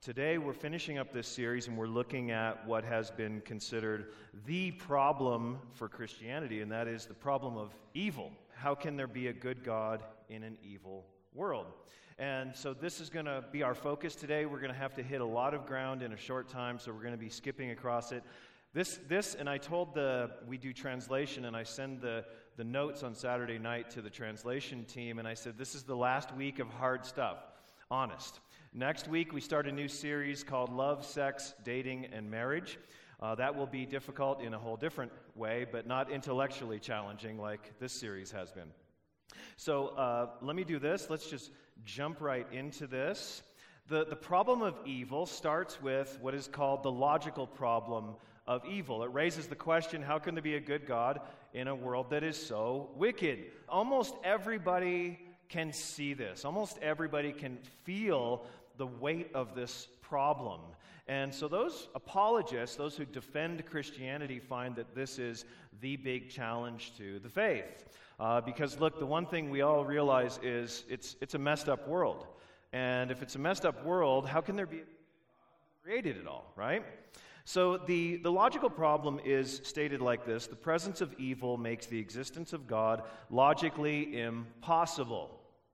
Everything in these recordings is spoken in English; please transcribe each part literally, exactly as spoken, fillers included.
Today we're finishing up this series and we're looking at what has been considered the problem for Christianity, and that is the problem of evil. How can there be a good God in an evil world? And so this is going to be our focus today. We're going to have to hit a lot of ground in a short time, so we're going to be skipping across it. This, this, and I told the, we do translation, and I send the, the notes on Saturday night to the translation team, and I said, this is the last week of hard stuff. Honest. Next week, we start a new series called Love, Sex, Dating, and Marriage. Uh, that will be difficult in a whole different way, but not intellectually challenging like this series has been. So uh, let me do this. Let's just jump right into this. The, the problem of evil starts with what is called the logical problem of evil. It raises the question, how can there be a good God in a world that is so wicked? Almost everybody can see this. Almost everybody can feel the weight of this problem. And so those apologists, those who defend Christianity, find that this is the big challenge to the faith. Uh, because look, the one thing we all realize is it's it's a messed up world. And if it's a messed up world, how can there be created at all, right? So the, the logical problem is stated like this: the presence of evil makes the existence of God logically impossible.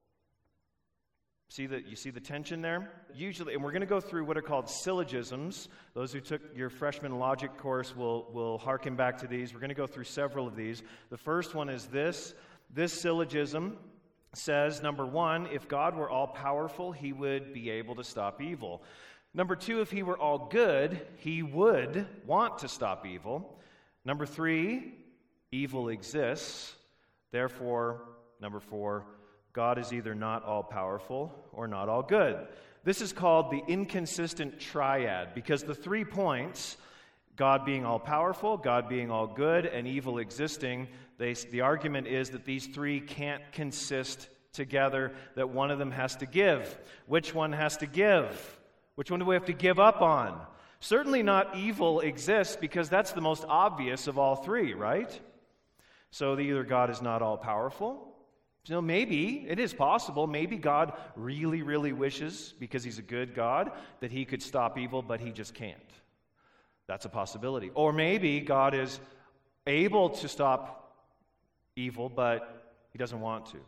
See that you see the tension there? Usually, and we're going to go through what are called syllogisms. Those who took your freshman logic course will, will hearken back to these. We're going to go through several of these. The first one is this. This syllogism says, number one, if God were all-powerful, he would be able to stop evil. Number two, if he were all good, he would want to stop evil. Number three, evil exists. Therefore, number four, God is either not all-powerful or not all good. This is called the inconsistent triad, because the three points, God being all-powerful, God being all good, and evil existing, they, the argument is that these three can't consist together, that one of them has to give. Which one has to give? Which one do we have to give up on? Certainly not evil exists, because that's the most obvious of all three, right? So either God is not all-powerful. So maybe, it is possible, maybe God really, really wishes, because he's a good God, that he could stop evil, but he just can't. That's a possibility. Or maybe God is able to stop evil, but he doesn't want to.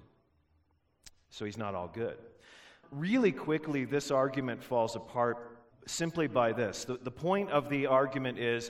So he's not all good. Really quickly, this argument falls apart simply by this. The, the point of the argument is,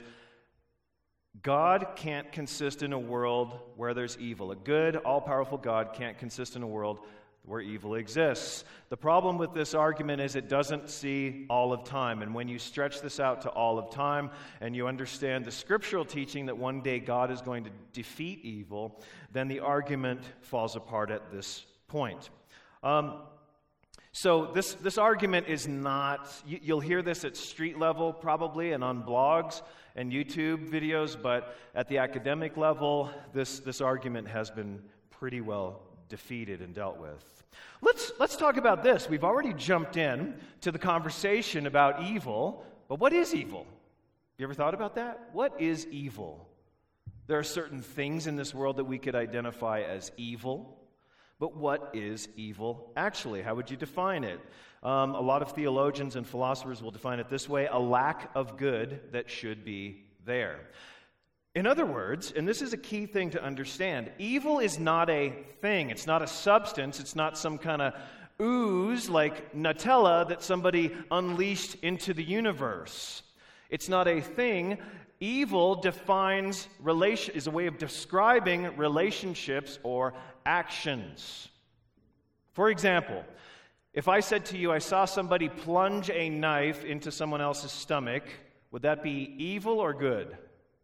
God can't consist in a world where there's evil. A good, all-powerful God can't consist in a world where evil exists. The problem with this argument is it doesn't see all of time. And when you stretch this out to all of time and you understand the scriptural teaching that one day God is going to defeat evil, then the argument falls apart at this point. Um, So this, this argument is not, you, you'll hear this at street level probably and on blogs and YouTube videos, but at the academic level, this, this argument has been pretty well defeated and dealt with. Let's, let's talk about this. We've already jumped in to the conversation about evil, but what is evil? You ever thought about that? What is evil? There are certain things in this world that we could identify as evil. But what is evil actually? How would you define it? Um, a lot of theologians and philosophers will define it this way: a lack of good that should be there. In other words, and this is a key thing to understand, evil is not a thing. It's not a substance. It's not some kind of ooze like Nutella that somebody unleashed into the universe. It's not a thing. Evil defines relation is a way of describing relationships or actions. For example, if I said to you, I saw somebody plunge a knife into someone else's stomach, would that be evil or good?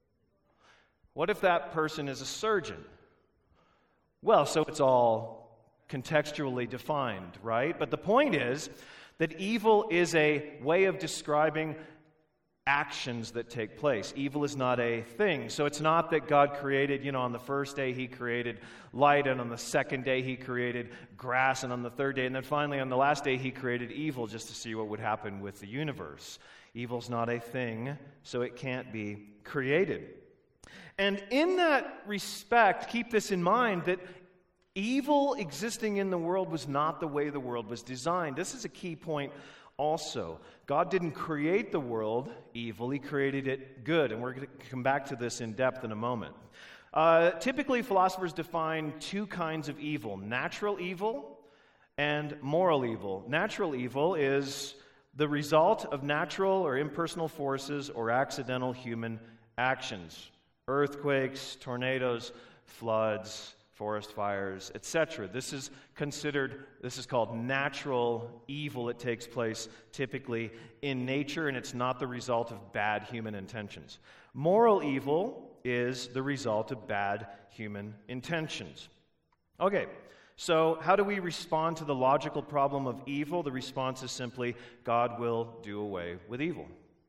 What if that person is a surgeon? Well, so it's all contextually defined, right? But the point is that evil is a way of describing actions that take place. Evil is not a thing. So it's not that God created, you know, on the first day he created light, and on the second day he created grass, and on the third day, and then finally on the last day he created evil just to see what would happen with the universe. Evil's not a thing, so it can't be created. And in that respect, keep this in mind, that evil existing in the world was not the way the world was designed. This is a key point also. God didn't create the world evil, he created it good, and we're going to come back to this in depth in a moment. Uh, typically, philosophers define two kinds of evil, natural evil and moral evil. Natural evil is the result of natural or impersonal forces or accidental human actions. Earthquakes, tornadoes, floods, forest fires, et cetera. This is considered, this is called natural evil. It takes place typically in nature, and it's not the result of bad human intentions. Moral evil is the result of bad human intentions. Okay, so how do we respond to the logical problem of evil? The response is simply, God will do away with evil.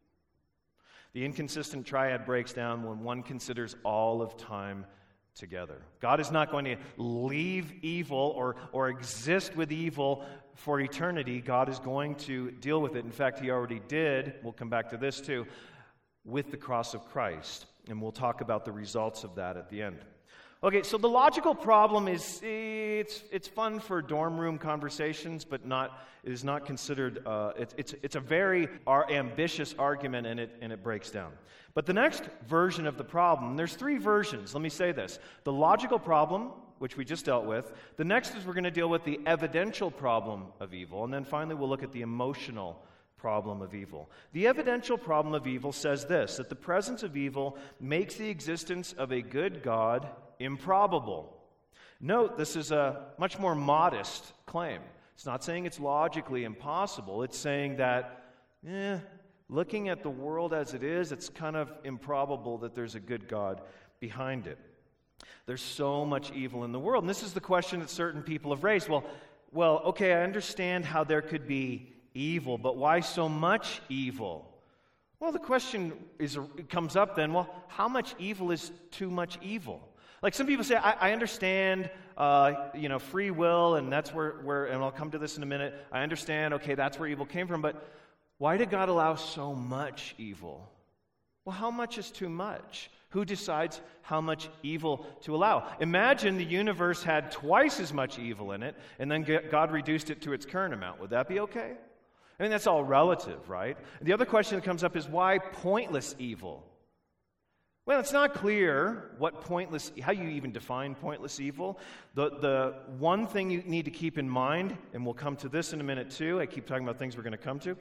The inconsistent triad breaks down when one considers all of time together. God is not going to leave evil or, or exist with evil for eternity. God is going to deal with it. In fact, he already did, we'll come back to this too, with the cross of Christ. And we'll talk about the results of that at the end. Okay, so the logical problem is, it's it's fun for dorm room conversations, but not it is not considered, uh, it's, it's, it's a very ar- ambitious argument, and it, and it breaks down. But the next version of the problem, there's three versions, let me say this. The logical problem, which we just dealt with. The next is we're going to deal with the evidential problem of evil, and then finally we'll look at the emotional problem of evil. The evidential problem of evil says this, that the presence of evil makes the existence of a good God improbable. Note, this is a much more modest claim. It's not saying it's logically impossible. It's saying that, eh, looking at the world as it is, it's kind of improbable that there's a good God behind it. There's so much evil in the world. And this is the question that certain people have raised. Well, well, okay, I understand how there could be evil, but why so much evil? Well, the question is, it comes up then, well, how much evil is too much evil? Like some people say, I, I understand, uh, you know, free will, and that's where, where, and I'll come to this in a minute. I understand, okay, that's where evil came from, but why did God allow so much evil? Well, how much is too much? Who decides how much evil to allow? Imagine the universe had twice as much evil in it, and then God reduced it to its current amount. Would that be okay? I mean, that's all relative, right? The other question that comes up is, why pointless evil? Well, it's not clear what pointless, how you even define pointless evil. The, the one thing you need to keep in mind, and we'll come to this in a minute too, I keep talking about things we're going to come to,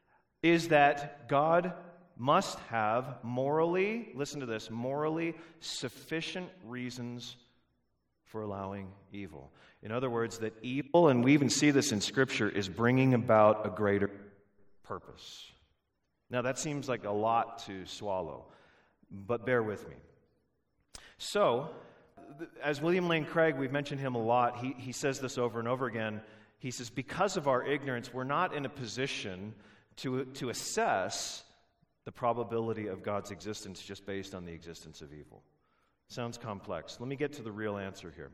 is that God must have morally, listen to this, morally sufficient reasons for allowing evil. In other words, that evil, and we even see this in Scripture, is bringing about a greater purpose. Now, that seems like a lot to swallow, but bear with me. So, as William Lane Craig, we've mentioned him a lot, he, he says this over and over again. He says, because of our ignorance, we're not in a position to, to assess the probability of God's existence just based on the existence of evil. Sounds complex. Let me get to the real answer here.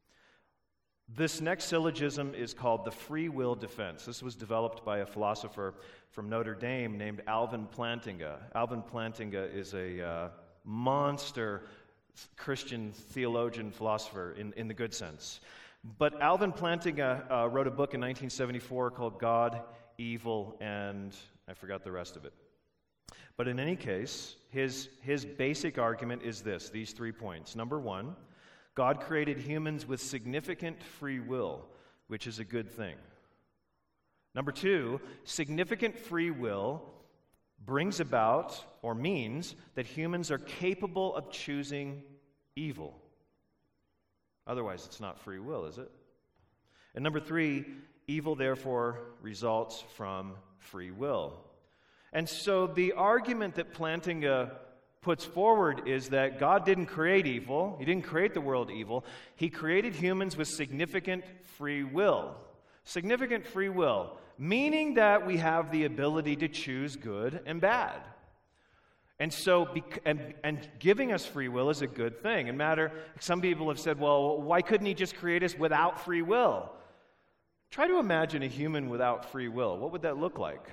This next syllogism is called the free will defense. This was developed by a philosopher from Notre Dame named Alvin Plantinga. Alvin Plantinga is a uh, monster Christian theologian philosopher in, in the good sense. But Alvin Plantinga uh, wrote a book in nineteen seventy-four called God, Evil, and I forgot the rest of it. But in any case, his, his basic argument is this, these three points. Number one, God created humans with significant free will, which is a good thing. Number two, significant free will brings about or means that humans are capable of choosing evil. Otherwise, it's not free will, is it? And number three, evil therefore results from free will. And so the argument that Plantinga puts forward is that God didn't create evil. He didn't create the world evil. He created humans with significant free will. Significant free will, meaning that we have the ability to choose good and bad. And so, and, and giving us free will is a good thing. And matter, some people have said, well, why couldn't he just create us without free will? Try to imagine a human without free will. What would that look like?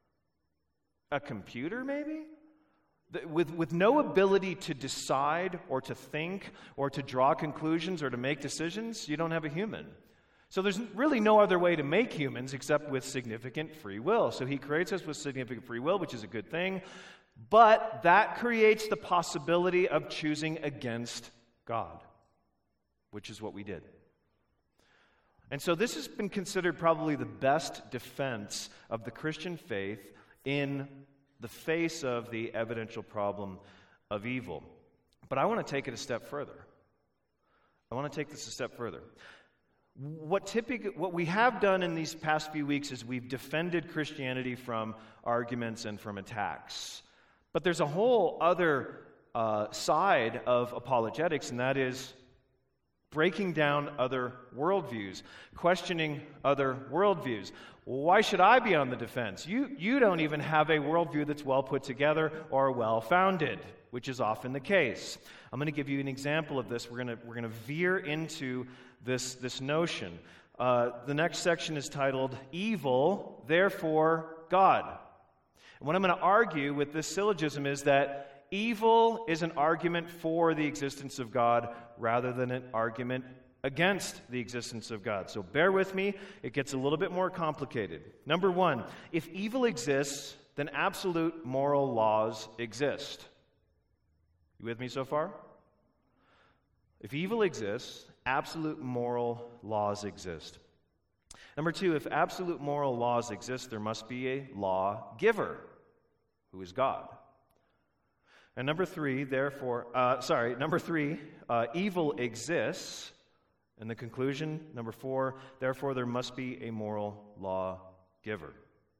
A computer, maybe? With, with no ability to decide or to think or to draw conclusions or to make decisions, you don't have a human. So there's really no other way to make humans except with significant free will. So he creates us with significant free will, which is a good thing. But that creates the possibility of choosing against God, which is what we did. And so this has been considered probably the best defense of the Christian faith in the face of the evidential problem of evil. But I want to take it a step further. I want to take this a step further. What typically, what we have done in these past few weeks is we've defended Christianity from arguments and from attacks. But there's a whole other uh, side of apologetics, and that is breaking down other worldviews, questioning other worldviews. Why should I be on the defense? You, you don't even have a worldview that's well put together or well-founded, which is often the case. I'm going to give you an example of this. We're going to, we're going to veer into this, this notion. Uh, the next section is titled, Evil, Therefore God. And what I'm going to argue with this syllogism is that evil is an argument for the existence of God rather than an argument against the existence of God. So bear with me, it gets a little bit more complicated. Number one, if evil exists, then absolute moral laws exist. You with me so far? If evil exists, absolute moral laws exist. Number two, if absolute moral laws exist, there must be a lawgiver, who is God. And number three, therefore, uh, sorry, number three, uh, evil exists. And the conclusion, number four, therefore there must be a moral lawgiver.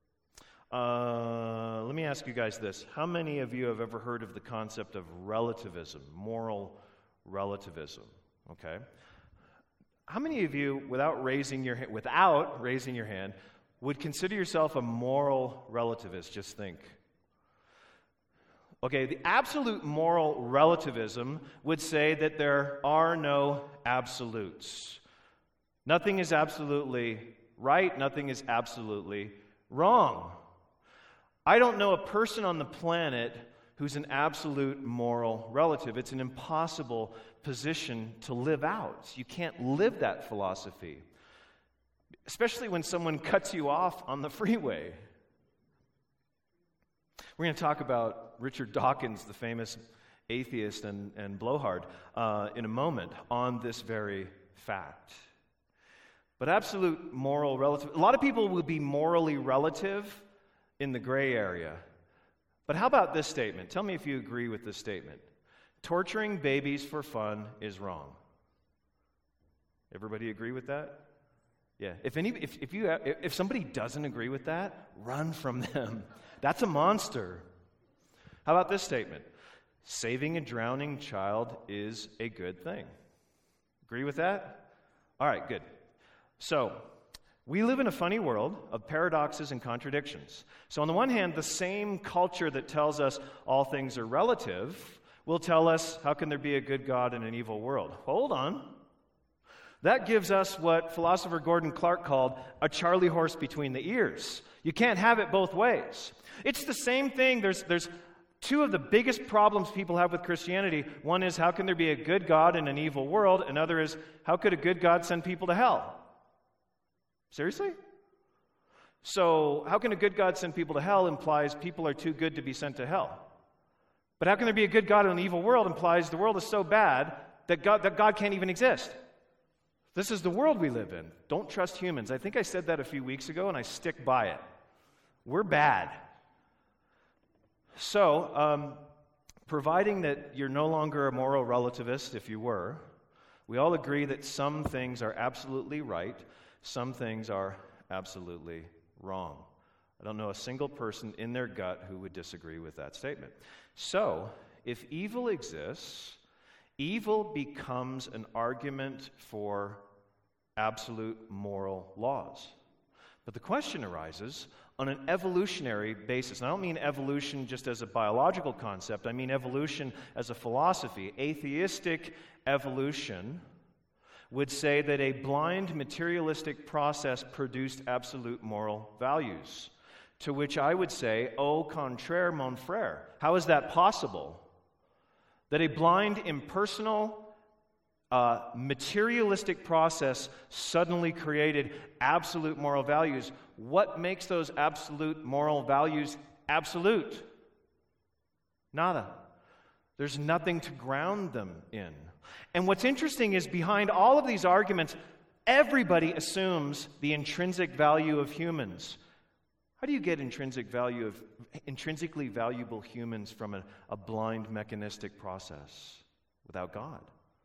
Uh, let me ask you guys this. How many of you have ever heard of the concept of relativism, moral relativism? Okay. How many of you, without raising your hand, without raising your hand, would consider yourself a moral relativist? Just think. Okay, the absolute moral relativism would say that there are no absolutes. Nothing is absolutely right, nothing is absolutely wrong. I don't know a person on the planet who's an absolute moral relative. It's an impossible position to live out. You can't live that philosophy, especially when someone cuts you off on the freeway. We're going to talk about Richard Dawkins, the famous atheist and, and blowhard, uh, in a moment on this very fact. But absolute moral relative, a lot of people will be morally relative in the gray area. But how about this statement? Tell me if you agree with this statement. Torturing babies for fun is wrong. Everybody agree with that? Yeah. If any, if, if you, if somebody doesn't agree with that, run from them. That's a monster. How about this statement? Saving a drowning child is a good thing. Agree with that? All right, good. So, we live in a funny world of paradoxes and contradictions. So on the one hand, the same culture that tells us all things are relative will tell us, how can there be a good God in an evil world? Hold on. That gives us what philosopher Gordon Clark called a Charlie horse between the ears. You can't have it both ways. It's the same thing. There's, there's two of the biggest problems people have with Christianity. One is, how can there be a good God in an evil world? Another is, how could a good God send people to hell? Seriously? So, how can a good God send people to hell implies people are too good to be sent to hell. But how can there be a good God in an evil world implies the world is so bad that God, that God can't even exist. This is the world we live in. Don't trust humans. I think I said that a few weeks ago, and I stick by it. We're bad. So, um, providing that you're no longer a moral relativist, if you were, we all agree that some things are absolutely right, some things are absolutely wrong. I don't know a single person in their gut who would disagree with that statement. So, if evil exists, evil becomes an argument for absolute moral laws. But the question arises on an evolutionary basis. And I don't mean evolution just as a biological concept. I mean evolution as a philosophy. Atheistic evolution would say that a blind materialistic process produced absolute moral values. To which I would say, au contraire, mon frère. How is that possible? That a blind, impersonal uh, materialistic process suddenly created absolute moral values. What makes those absolute moral values absolute? Nada. There's nothing to ground them in. And what's interesting is behind all of these arguments, everybody assumes the intrinsic value of humans. How do you get intrinsic value of intrinsically valuable humans from a, a blind mechanistic process without God?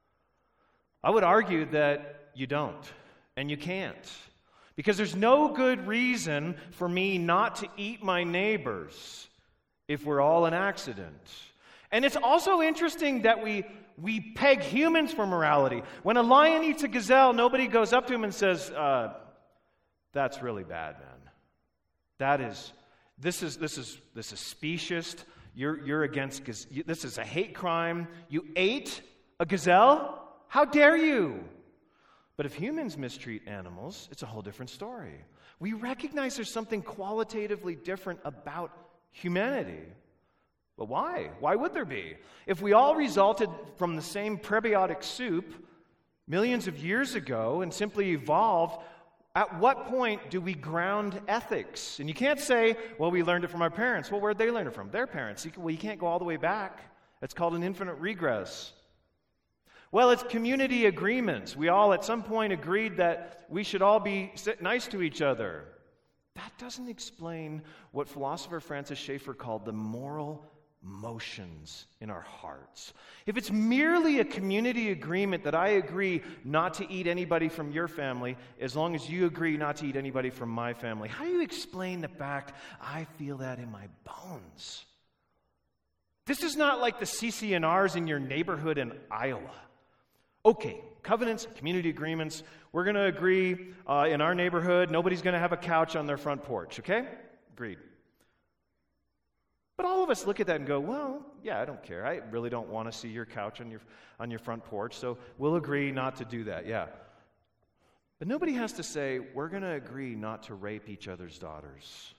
I would argue that you don't, and you can't. Because there's no good reason for me not to eat my neighbors if we're all an accident. And it's also interesting that we we peg humans for morality. When a lion eats a gazelle, nobody goes up to him and says, uh, that's really bad, man. That is, this is, this is, this is speciest. You're, you're against, this is a hate crime. You ate a gazelle? How dare you? But if humans mistreat animals, it's a whole different story. We recognize there's something qualitatively different about humanity. But why? Why would there be? If we all resulted from the same prebiotic soup millions of years ago and simply evolved, at what point do we ground ethics? And you can't say, well, we learned it from our parents. Well, where'd they learn it from? Their parents. Well, you can't go all the way back. It's called an infinite regress. Well, it's community agreements. We all at some point agreed that we should all be nice to each other. That doesn't explain what philosopher Francis Schaeffer called the moral motions in our hearts. If it's merely a community agreement that I agree not to eat anybody from your family as long as you agree not to eat anybody from my family, how do you explain the fact I feel that in my bones? This is not like the C C N Rs in your neighborhood in Iowa. Okay, covenants, community agreements, we're going to agree uh, in our neighborhood, nobody's going to have a couch on their front porch, okay? Agreed. But all of us look at that and go, well, yeah, I don't care. I really don't want to see your couch on your on your front porch, so we'll agree not to do that, yeah. But nobody has to say, we're going to agree not to rape each other's daughters.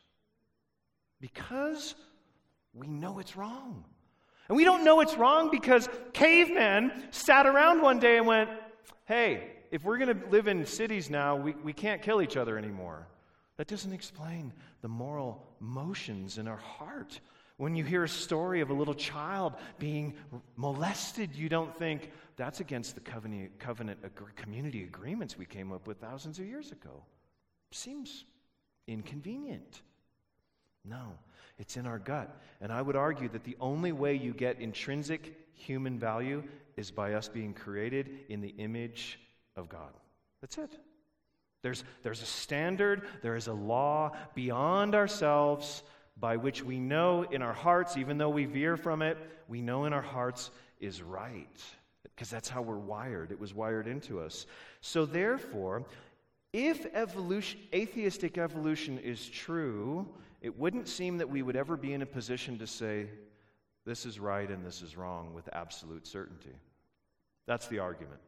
Because we know it's wrong. And we don't know it's wrong because cavemen sat around one day and went, hey, if we're going to live in cities now, we, we can't kill each other anymore. That doesn't explain the moral motions in our heart. When you hear a story of a little child being molested, you don't think, that's against the covenant, covenant ag- community agreements we came up with thousands of years ago. Seems inconvenient. No, it's in our gut. And I would argue that the only way you get intrinsic human value is by us being created in the image of God. That's it. There's, there's a standard, there is a law beyond ourselves by which we know in our hearts, even though we veer from it, we know in our hearts is right. Because that's how we're wired. It was wired into us. So therefore, if evolution, atheistic evolution is true, it wouldn't seem that we would ever be in a position to say, this is right and this is wrong with absolute certainty. That's the argument.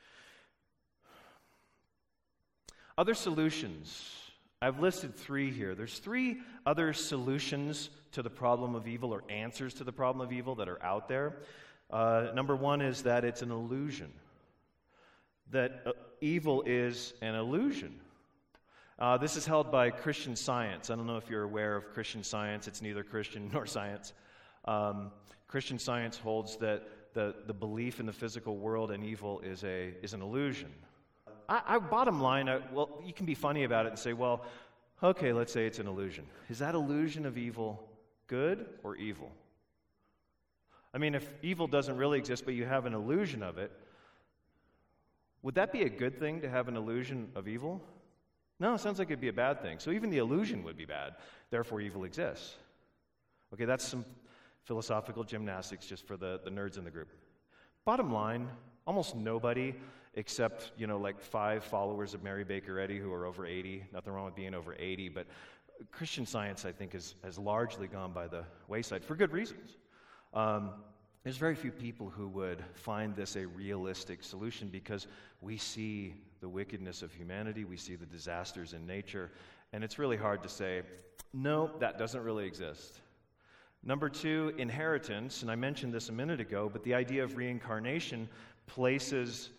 Other solutions. I've listed three here. There's three other solutions to the problem of evil or answers to the problem of evil that are out there. Uh, number one is that it's an illusion. That uh, evil is an illusion. Uh, this is held by Christian Science. I don't know if you're aware of Christian Science. It's neither Christian nor science. Um, Christian Science holds that the, the belief in the physical world and evil is a is an illusion. I, I bottom line, I, well, you can be funny about it and say, well, okay, let's say it's an illusion. Is that illusion of evil good or evil? I mean, if evil doesn't really exist, but you have an illusion of it, would that be a good thing to have an illusion of evil? No, it sounds like it'd be a bad thing. So even the illusion would be bad. Therefore, evil exists. Okay, that's some philosophical gymnastics just for the, the nerds in the group. Bottom line, almost nobody except, you know, like five followers of Mary Baker Eddy who are over eighty. Nothing wrong with being over eighty, but Christian Science, I think, is, has largely gone by the wayside for good reasons. Um, there's very few people who would find this a realistic solution because we see the wickedness of humanity, we see the disasters in nature, and it's really hard to say, no, that doesn't really exist. Number two, inheritance, and I mentioned this a minute ago, but the idea of reincarnation places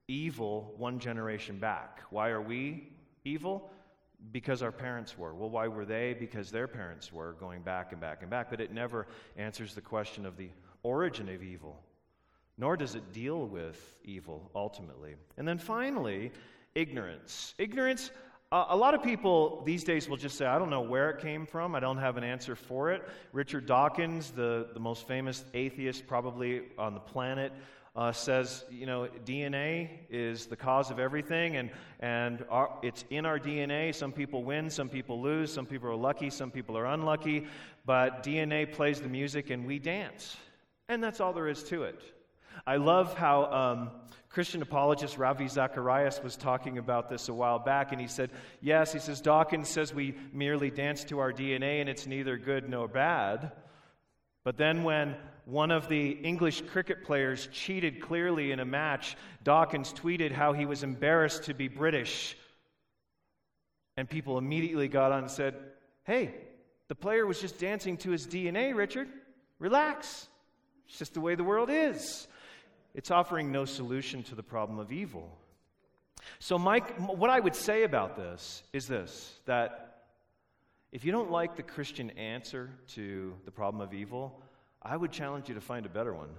evil one generation back. Why are we evil? Because our parents were. Well, why were they? Because their parents were, going back and back and back. But it never answers the question of the origin of evil, nor does it deal with evil ultimately. And then finally, ignorance. Ignorance, uh, a lot of people these days will just say, I don't know where it came from. I don't have an answer for it. Richard Dawkins, the, the most famous atheist probably on the planet, Uh, says, you know, D N A is the cause of everything, and, and our, it's in our D N A. Some people win, some people lose, some people are lucky, some people are unlucky, but D N A plays the music and we dance. And that's all there is to it. I love how um, Christian apologist Ravi Zacharias was talking about this a while back, and he said, yes, he says, Dawkins says we merely dance to our D N A and it's neither good nor bad. But then when one of the English cricket players cheated clearly in a match, Dawkins tweeted how he was embarrassed to be British. And people immediately got on and said, hey, the player was just dancing to his D N A, Richard. Relax. It's just the way the world is. It's offering no solution to the problem of evil. So Mike, what I would say about this is this, that if you don't like the Christian answer to the problem of evil, I would challenge you to find a better one.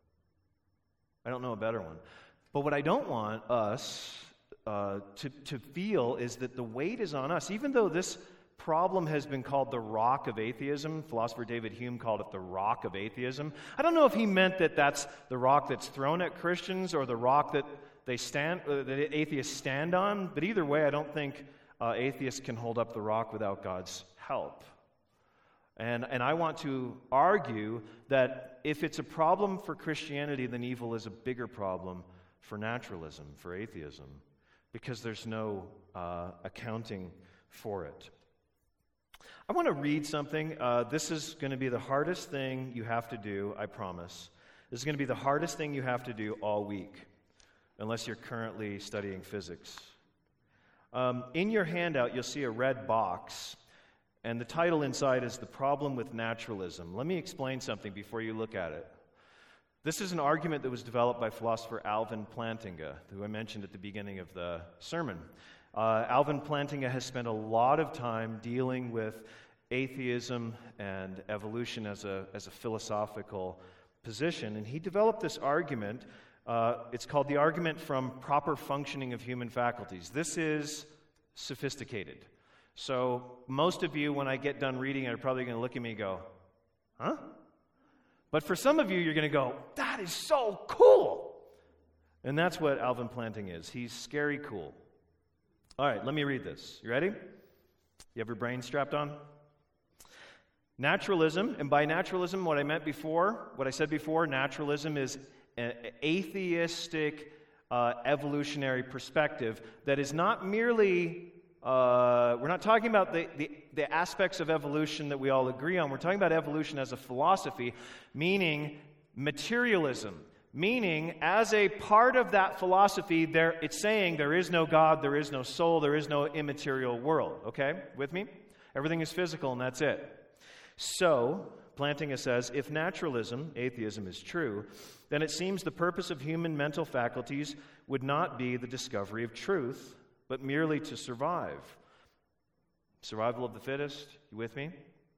I don't know a better one. But what I don't want us uh, to, to feel is that the weight is on us. Even though this problem has been called the rock of atheism, philosopher David Hume called it the rock of atheism. I don't know if he meant that that's the rock that's thrown at Christians or the rock that they stand, uh, that atheists stand on. But either way, I don't think uh, atheists can hold up the rock without God's help. And, and I want to argue that if it's a problem for Christianity, then evil is a bigger problem for naturalism, for atheism, because there's no uh, accounting for it. I want to read something. Uh, this is going to be the hardest thing you have to do, I promise. This is going to be the hardest thing you have to do all week, unless you're currently studying physics. Um, in your handout, you'll see a red box. And the title inside is The Problem with Naturalism. Let me explain something before you look at it. This is an argument that was developed by philosopher Alvin Plantinga, who I mentioned at the beginning of the sermon. Uh, Alvin Plantinga has spent a lot of time dealing with atheism and evolution as a, as a philosophical position. And he developed this argument. Uh, it's called the argument from proper functioning of human faculties. This is sophisticated. So most of you, when I get done reading it, are probably going to look at me and go, huh? But for some of you, you're going to go, that is so cool. And that's what Alvin Planting is. He's scary cool. All right, let me read this. You ready? You have your brain strapped on? Naturalism, and by naturalism, what I meant before, what I said before, naturalism is an atheistic uh, evolutionary perspective that is not merely... Uh, we're not talking about the, the, the aspects of evolution that we all agree on. We're talking about evolution as a philosophy, meaning materialism. Meaning, as a part of that philosophy, there, it's saying there is no God, there is no soul, there is no immaterial world. Okay? With me? Everything is physical, and that's it. So, Plantinga says, if naturalism, atheism, is true, then it seems the purpose of human mental faculties would not be the discovery of truth, but merely to survive. Survival of the fittest, you with me?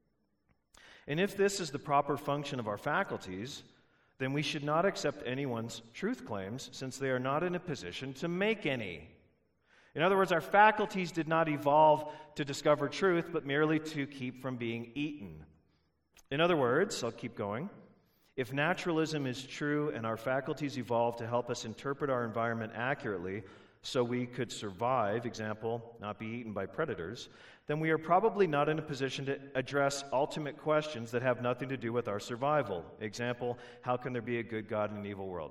And if this is the proper function of our faculties, then we should not accept anyone's truth claims, since they are not in a position to make any. In other words, our faculties did not evolve to discover truth, but merely to keep from being eaten. In other words, I'll keep going. If naturalism is true and our faculties evolved to help us interpret our environment accurately, so we could survive, example, not be eaten by predators, then we are probably not in a position to address ultimate questions that have nothing to do with our survival. Example, how can there be a good God in an evil world?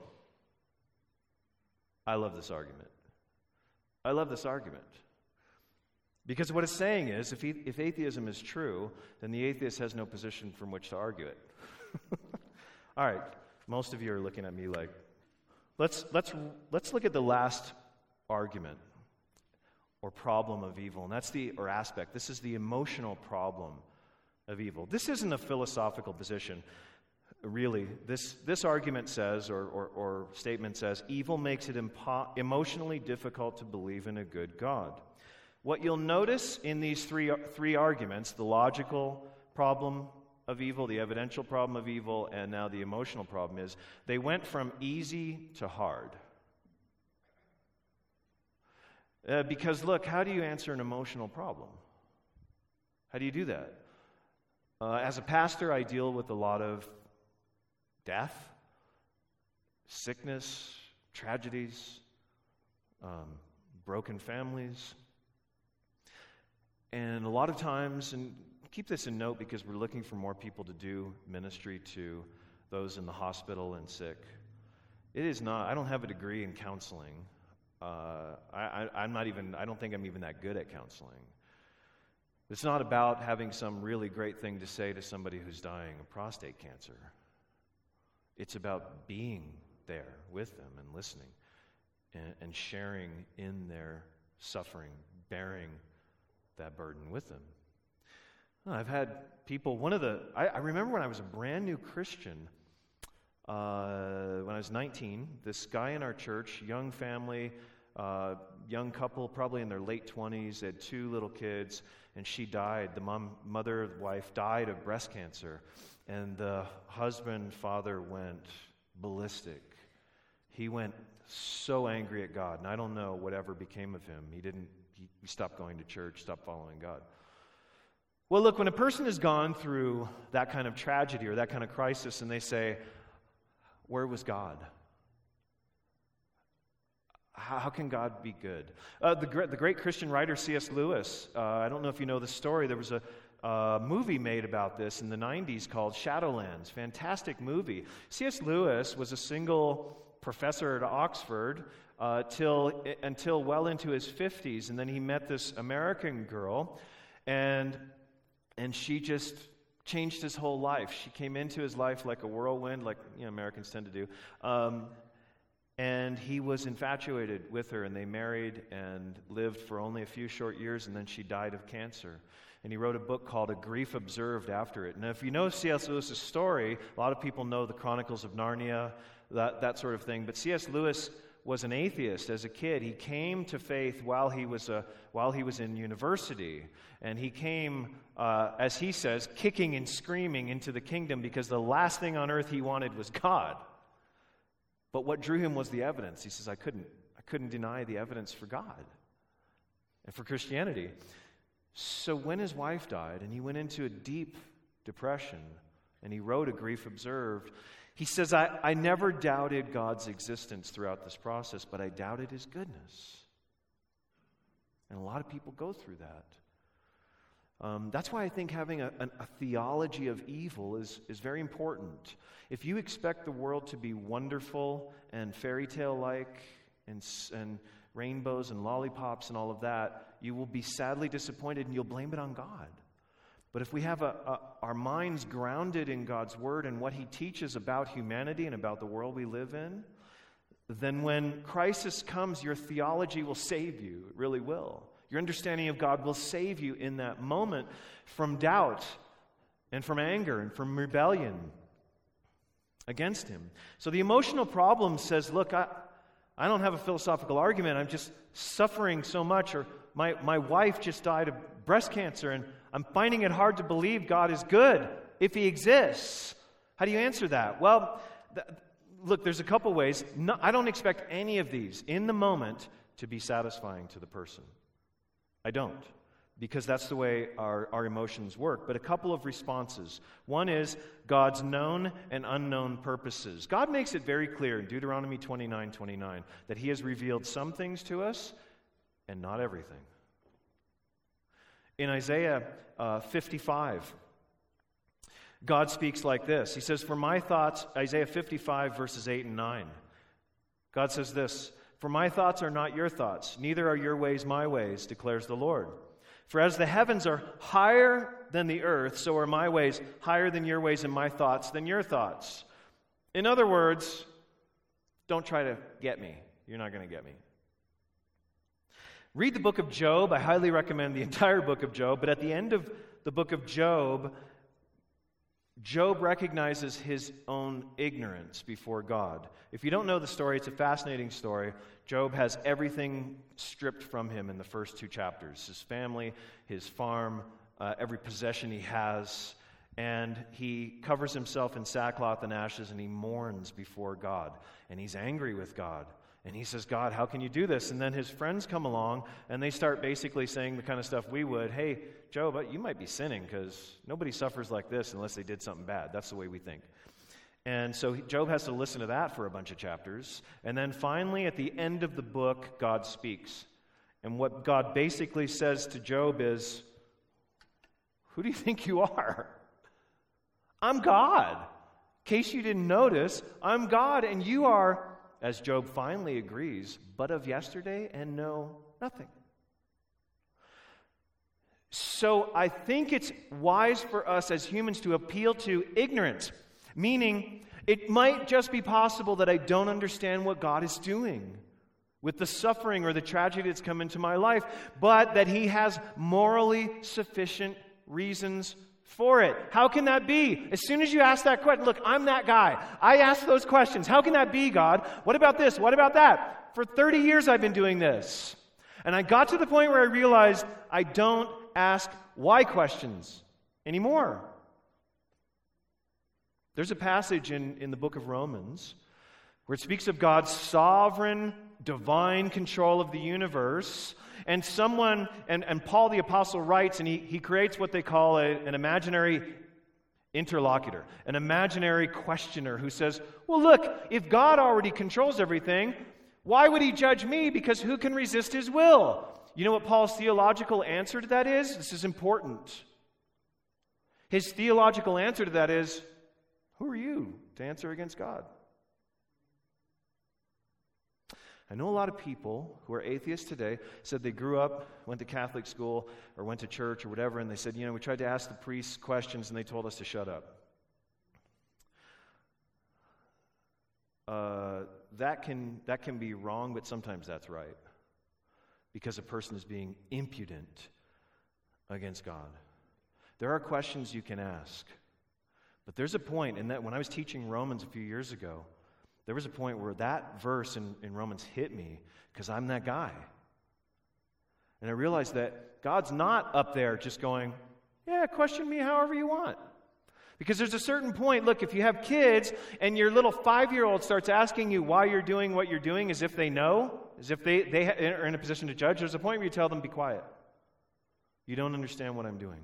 I love this argument. I love this argument. Because what it's saying is, if, he, if atheism is true, then the atheist has no position from which to argue it. All right, most of you are looking at me like, let's, let's, let's look at the last argument or problem of evil, and that's the or aspect. This is the emotional problem of evil. This isn't a philosophical position. really, this, this argument says, or, or, or statement says, evil makes it impo- emotionally difficult to believe in a good God. What you'll notice in these three, three arguments, the logical problem of evil, the evidential problem of evil, and now the emotional problem, is they went from easy to hard. Uh, because look, how do you answer an emotional problem? How do you do that? Uh, as a pastor, I deal with a lot of death, sickness, tragedies, um, broken families. And a lot of times, and keep this in note because we're looking for more people to do ministry to those in the hospital and sick. It is not, I don't have a degree in counseling. Uh, I, I, I'm not even, I don't think I'm even that good at counseling. It's not about having some really great thing to say to somebody who's dying of prostate cancer. It's about being there with them and listening and, and sharing in their suffering, bearing that burden with them. I've had people, one of the, I, I remember when I was a brand new Christian, uh, when I was nineteen, this guy in our church, young family, uh, young couple, probably in their late twenties, they had two little kids, and she died. The mom, mother, wife died of breast cancer, and the husband, father went ballistic. He went so angry at God, and I don't know whatever became of him. He didn't, he, he stopped going to church, stopped following God. Well, look, when a person has gone through that kind of tragedy or that kind of crisis, and they say, where was God? How, how can God be good? Uh, the, the great Christian writer C S Lewis, uh, I don't know if you know the story, there was a uh, movie made about this in the nineties called Shadowlands. Fantastic movie. C S Lewis was a single professor at Oxford uh, till, until well into his fifties, and then he met this American girl, and and she just changed his whole life. She came into his life like a whirlwind, like you know, Americans tend to do. Um, and he was infatuated with her, and they married and lived for only a few short years, and then she died of cancer. And he wrote a book called A Grief Observed after it. And if you know C S Lewis's story, a lot of people know the Chronicles of Narnia, that, that sort of thing. But C S Lewis was an atheist as a kid. He came to faith while he was a, while he was in university, and he came, uh, as he says, kicking and screaming into the kingdom because the last thing on earth he wanted was God. But what drew him was the evidence. He says, I couldn't, I couldn't deny the evidence for God and for Christianity. So when his wife died, and he went into a deep depression, and he wrote A Grief Observed, he says, I, I never doubted God's existence throughout this process, but I doubted his goodness. And a lot of people go through that. Um, that's why I think having a, a, a theology of evil is, is very important. If you expect the world to be wonderful and fairy tale-like and, and rainbows and lollipops and all of that, you will be sadly disappointed and you'll blame it on God. But if we have a, a, our minds grounded in God's Word and what He teaches about humanity and about the world we live in, then when crisis comes, your theology will save you. It really will. Your understanding of God will save you in that moment from doubt and from anger and from rebellion against Him. So the emotional problem says, look, I, I don't have a philosophical argument. I'm just suffering so much, or my, my wife just died of breast cancer, and I'm finding it hard to believe God is good if He exists. How do you answer that? Well, th- look, there's a couple ways. No, I don't expect any of these in the moment to be satisfying to the person. I don't, because that's the way our, our emotions work. But a couple of responses. One is God's known and unknown purposes. God makes it very clear in Deuteronomy twenty-nine twenty-nine that He has revealed some things to us and not everything. In Isaiah uh, fifty-five, God speaks like this. He says, for my thoughts, Isaiah fifty-five, verses eight and nine. God says this, for my thoughts are not your thoughts, neither are your ways my ways, declares the Lord. For as the heavens are higher than the earth, so are my ways higher than your ways, and my thoughts than your thoughts. In other words, don't try to get me. You're not going to get me. Read the book of Job. I highly recommend the entire book of Job. But at the end of the book of Job, Job recognizes his own ignorance before God. If you don't know the story, it's a fascinating story. Job has everything stripped from him in the first two chapters. His family, his farm, uh, every possession he has. And he covers himself in sackcloth and ashes, and he mourns before God. And he's angry with God. And he says, God, how can you do this? And then his friends come along, and they start basically saying the kind of stuff we would. Hey, Job, you might be sinning, because nobody suffers like this unless they did something bad. That's the way we think. And so Job has to listen to that for a bunch of chapters. And then finally, at the end of the book, God speaks. And what God basically says to Job is, who do you think you are? I'm God. In case you didn't notice, I'm God, and you are, as Job finally agrees, but of yesterday and know nothing. So I think it's wise for us as humans to appeal to ignorance, meaning it might just be possible that I don't understand what God is doing with the suffering or the tragedy that's come into my life, but that He has morally sufficient reasons for it. How can that be? As soon as you ask that question, look, I'm that guy. I ask those questions. How can that be, God? What about this? What about that? For thirty years I've been doing this. And I got to the point where I realized I don't ask why questions anymore. There's a passage in, in the book of Romans where it speaks of God's sovereign, divine control of the universe. And someone, and, and Paul the Apostle writes, and he, he creates what they call a, an imaginary interlocutor, an imaginary questioner who says, well, look, if God already controls everything, why would He judge me? Because who can resist His will? You know what Paul's theological answer to that is? This is important. His theological answer to that is, who are you to answer against God? I know a lot of people who are atheists today said they grew up, went to Catholic school, or went to church or whatever, and they said, you know, we tried to ask the priests questions and they told us to shut up. Uh, that can, that can be wrong, but sometimes that's right. Because a person is being impudent against God. There are questions you can ask. But there's a point in that when I was teaching Romans a few years ago, there was a point where that verse in, in Romans hit me because I'm that guy. And I realized that God's not up there just going, yeah, question me however you want. Because there's a certain point, look, if you have kids and your little five-year-old starts asking you why you're doing what you're doing as if they know, as if they, they are in a position to judge, there's a point where you tell them, be quiet. You don't understand what I'm doing.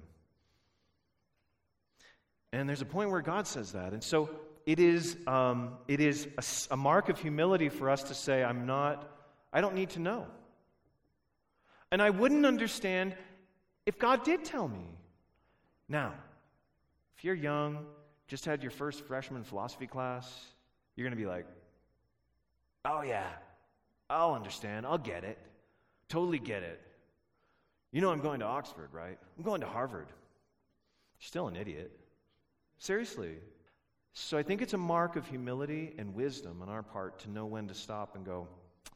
And there's a point where God says that. And so it is um, it is a, a mark of humility for us to say, I'm not, I don't need to know. And I wouldn't understand if God did tell me. Now, if you're young, just had your first freshman philosophy class, you're going to be like, oh yeah, I'll understand, I'll get it, totally get it. You know I'm going to Oxford, right? I'm going to Harvard. You're still an idiot. Seriously. So I think it's a mark of humility and wisdom on our part to know when to stop and go,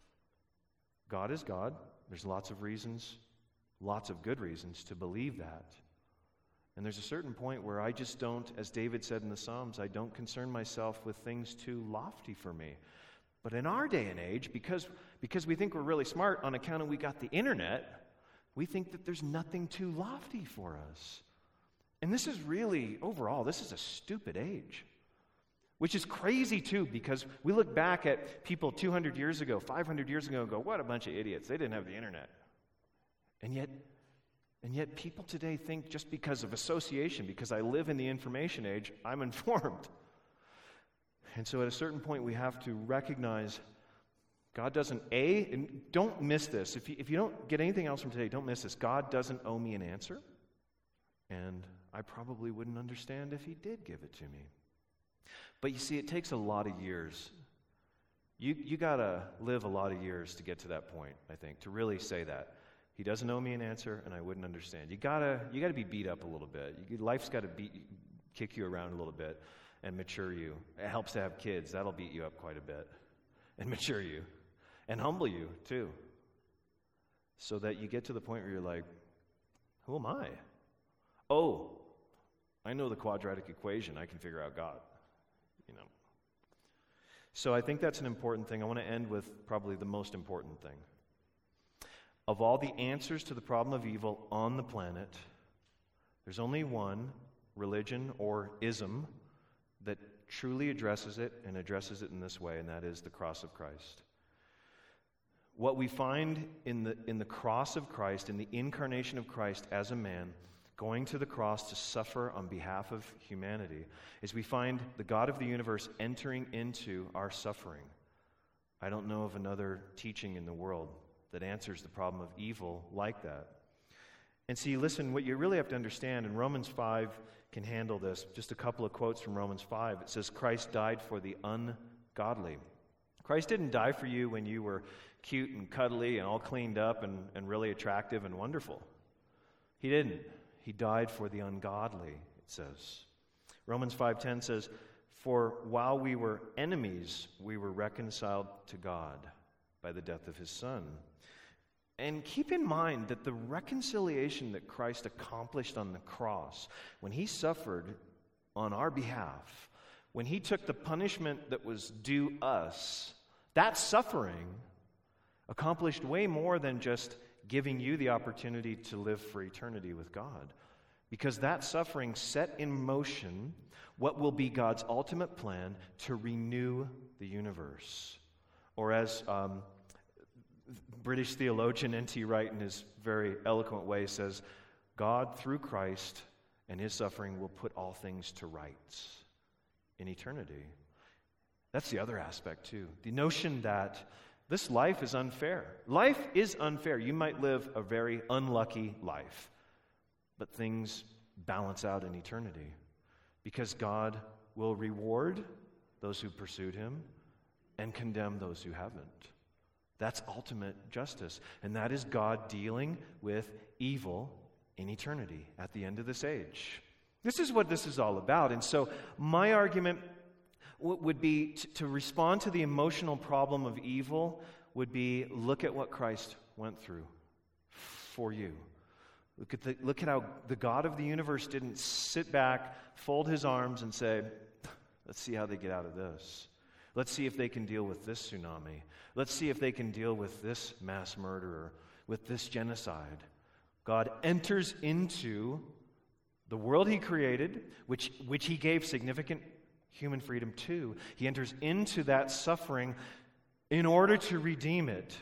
God is God. There's lots of reasons, lots of good reasons to believe that. And there's a certain point where I just don't, as David said in the Psalms, I don't concern myself with things too lofty for me. But in our day and age, because, because we think we're really smart on account of we got the internet, we think that there's nothing too lofty for us. And this is really, overall, this is a stupid age. Which is crazy, too, because we look back at people two hundred years ago, five hundred years ago, and go, what a bunch of idiots. They didn't have the internet. And yet, and yet people today think just because of association, because I live in the information age, I'm informed. And so at a certain point, we have to recognize God doesn't, A, and don't miss this. If you, if you don't get anything else from today, don't miss this. God doesn't owe me an answer. And I probably wouldn't understand if He did give it to me. But you see, it takes a lot of years. You you got to live a lot of years to get to that point, I think, to really say that. He doesn't owe me an answer, and I wouldn't understand. You got to you got to be beat up a little bit. You, life's got to beat, kick you around a little bit and mature you. It helps to have kids. That'll beat you up quite a bit and mature you and humble you, too, so that you get to the point where you're like, who am I? Oh, I know the quadratic equation. I can figure out God, you know. So I think that's an important thing. I want to end with probably the most important thing. Of all the answers to the problem of evil on the planet, there's only one religion or ism that truly addresses it and addresses it in this way, and that is the cross of Christ. What we find in the, in the cross of Christ, in the incarnation of Christ as a man, going to the cross to suffer on behalf of humanity, is we find the God of the universe entering into our suffering. I don't know of another teaching in the world that answers the problem of evil like that. And see, listen, what you really have to understand, and Romans five can handle this, just a couple of quotes from Romans five. It says, Christ died for the ungodly. Christ didn't die for you when you were cute and cuddly and all cleaned up and, and really attractive and wonderful. He didn't. He died for the ungodly, it says. Romans five ten says, for while we were enemies, we were reconciled to God by the death of his Son. And keep in mind that the reconciliation that Christ accomplished on the cross, when he suffered on our behalf, when he took the punishment that was due us, that suffering accomplished way more than just giving you the opportunity to live for eternity with God. Because that suffering set in motion what will be God's ultimate plan to renew the universe. Or as um, British theologian N T Wright in his very eloquent way says, God through Christ and his suffering will put all things to rights in eternity. That's the other aspect too. The notion that this life is unfair. Life is unfair. You might live a very unlucky life, but things balance out in eternity because God will reward those who pursued him and condemn those who haven't. That's ultimate justice, and that is God dealing with evil in eternity at the end of this age. This is what this is all about, and so my argument w- would be t- to respond to the emotional problem of evil would be look at what Christ went through for you. Look at the, look at how the God of the universe didn't sit back, fold his arms, and say, let's see how they get out of this. Let's see if they can deal with this tsunami. Let's see if they can deal with this mass murderer, with this genocide. God enters into the world he created, which, which he gave significant human freedom to. He enters into that suffering in order to redeem it,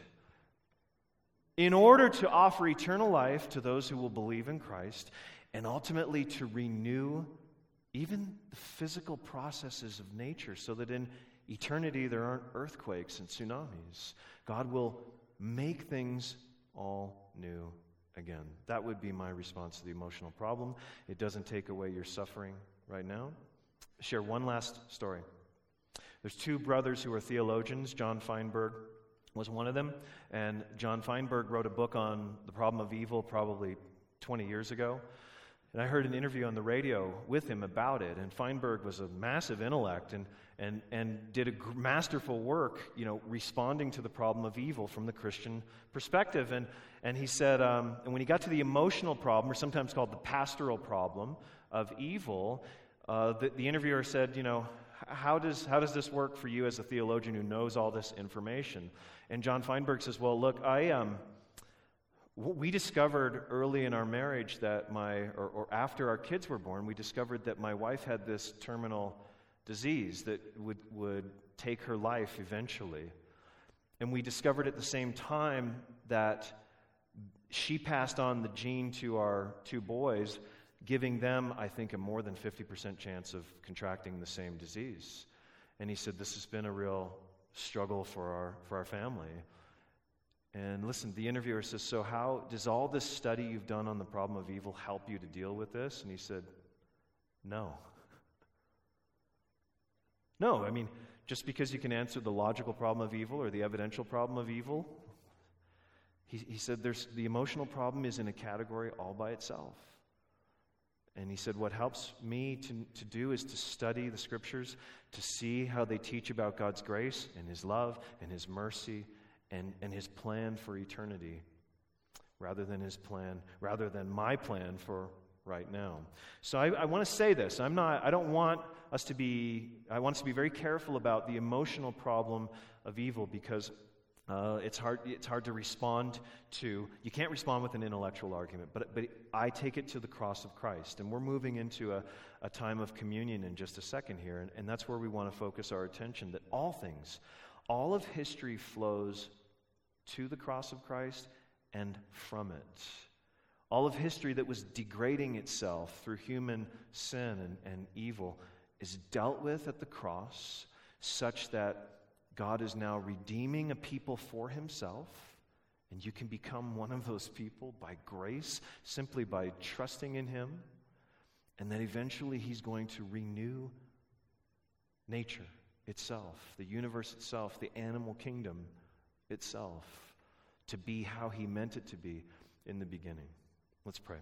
in order to offer eternal life to those who will believe in Christ, and ultimately to renew even the physical processes of nature so that in eternity there aren't earthquakes and tsunamis. God will make things all new again. That would be my response to the emotional problem. It doesn't take away your suffering right now. Share one last story. There's two brothers who are theologians. John Feinberg was one of them, and John Feinberg wrote a book on the problem of evil probably twenty years ago. And I heard an interview on the radio with him about it, and Feinberg was a massive intellect and and and did a g- masterful work, you know, responding to the problem of evil from the Christian perspective. And and he said, um, and when he got to the emotional problem, or sometimes called the pastoral problem of evil, uh, the, the interviewer said, you know, how does how does this work for you as a theologian who knows all this information? And John Feinberg says, well, look, I um. We discovered early in our marriage that my, or, or after our kids were born, we discovered that my wife had this terminal disease that would, would take her life eventually. And we discovered at the same time that she passed on the gene to our two boys, giving them, I think, a more than fifty percent chance of contracting the same disease. And he said, this has been a real struggle for our for our family. And listen, the interviewer says, so how does all this study you've done on the problem of evil help you to deal with this? And he said, no. No, I mean, just because you can answer the logical problem of evil or the evidential problem of evil, he, he said there's the emotional problem is in a category all by itself. And he said, what helps me to, to do is to study the scriptures, to see how they teach about God's grace and his love and his mercy And, and his plan for eternity, rather than his plan, rather than my plan for right now. So I, I want to say this. I'm not, I don't want us to be, I want us to be very careful about the emotional problem of evil, because uh, it's hard, it's hard to respond to. You can't respond with an intellectual argument, but, but I take it to the cross of Christ. And we're moving into a, a time of communion in just a second here, and, and that's where we want to focus our attention, that all things, all of history flows to the cross of Christ and from it. All of history that was degrading itself through human sin and, and evil is dealt with at the cross, such that God is now redeeming a people for himself, and you can become one of those people by grace, simply by trusting in him, and then eventually he's going to renew nature itself, the universe itself, the animal kingdom itself, to be how he meant it to be in the beginning. Let's pray.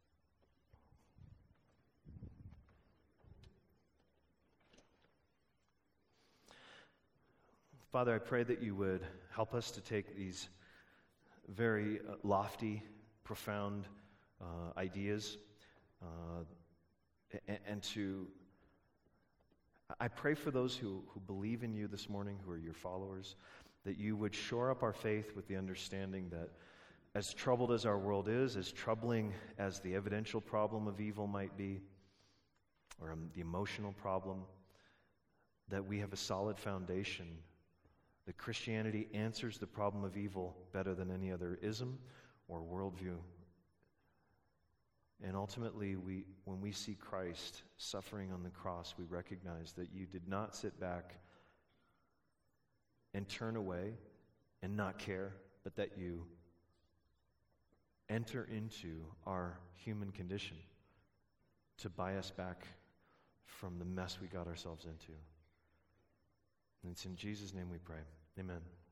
Father, I pray that you would help us to take these very uh, lofty, profound uh, ideas uh, and, and to, I pray for those who, who believe in you this morning, who are your followers, that you would shore up our faith with the understanding that as troubled as our world is, as troubling as the evidential problem of evil might be, or um, the emotional problem, that we have a solid foundation, that Christianity answers the problem of evil better than any other ism or worldview. And ultimately, we, when we see Christ suffering on the cross, we recognize that you did not sit back and turn away and not care, but that you enter into our human condition to buy us back from the mess we got ourselves into. And it's in Jesus' name we pray. Amen.